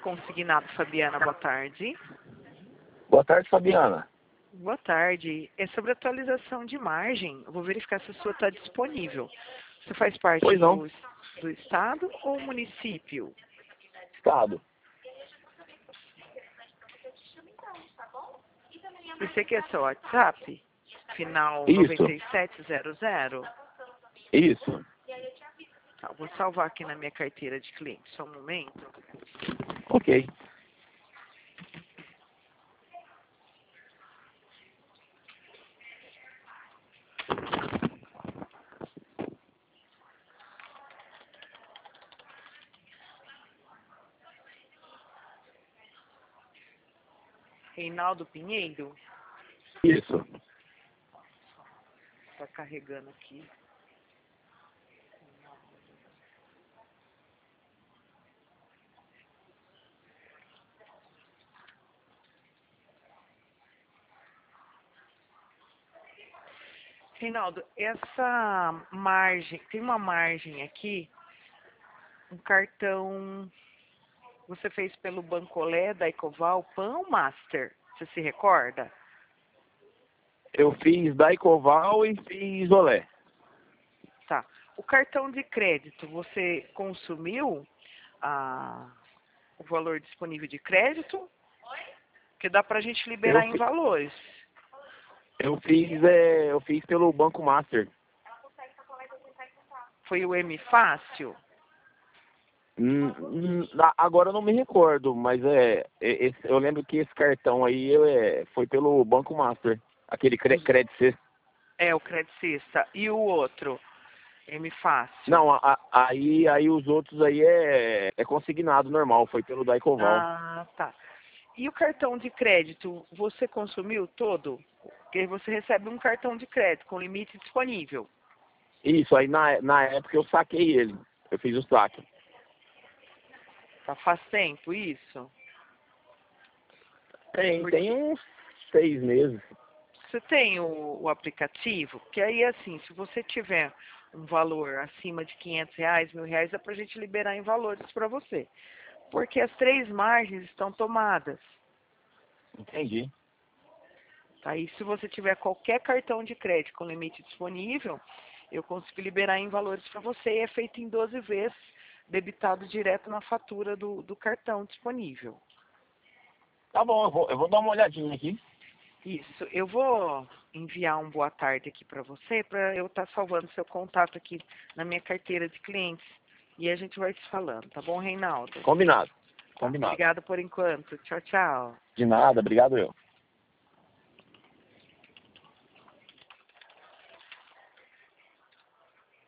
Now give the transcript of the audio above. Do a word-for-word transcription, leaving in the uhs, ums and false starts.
Consignado Fabiana, boa tarde. Boa tarde, Fabiana. Boa tarde. É sobre atualização de margem. Eu vou verificar se a sua está disponível. Você faz parte Pois não. do, do estado ou município? Estado. Esse aqui é seu WhatsApp? Final Isso. noventa e sete zero zero? Isso. Tá, vou salvar aqui na minha carteira de cliente. Só um momento. Ok. Reinaldo Pinheiro? Isso. Está carregando aqui. Reinaldo, essa margem, tem uma margem aqui, um cartão, você fez pelo Bancolé, da Ecoval, Pan ou Master? Você se recorda? Eu fiz Daicoval e fiz Olé. Tá. O cartão de crédito, você consumiu a, o valor disponível de crédito? Porque dá pra gente Eu, liberar em fi- valores. eu fiz é, eu fiz pelo Banco Master. Foi o M Fácil? Hum, hum, a- Agora eu não me recordo, mas é, é- esse- eu lembro que esse cartão aí eu, é, foi pelo Banco Master. Aquele cre- Credit Sexta. É, o Credicista. E o outro? M Fácil. Não, a- a- aí, aí os outros aí é, é consignado normal, foi pelo Daicoval. Ah, tá. E o cartão de crédito, você consumiu todo? Porque você recebe um cartão de crédito com limite disponível. Isso, aí na, na época eu saquei ele. Eu fiz o saque. Tá, faz tempo isso? Tem, Porque tem uns seis meses. você tem o, o aplicativo, que aí assim, se você tiver um valor acima de quinhentos reais, mil reais, dá pra gente liberar em valores para você. Porque as três margens estão tomadas. Entendi. Tá? E se você tiver qualquer cartão de crédito com limite disponível, eu consigo liberar em valores para você e é feito em doze vezes, debitado direto na fatura do, do cartão disponível. Tá bom, eu vou, eu vou dar uma olhadinha aqui. Isso, eu vou enviar um boa tarde aqui para você, para eu estar salvando seu contato aqui na minha carteira de clientes. E a gente vai se falando, tá bom, Reinaldo? Combinado. Tá, Combinado. obrigada por enquanto. Tchau, tchau. De nada, obrigado eu.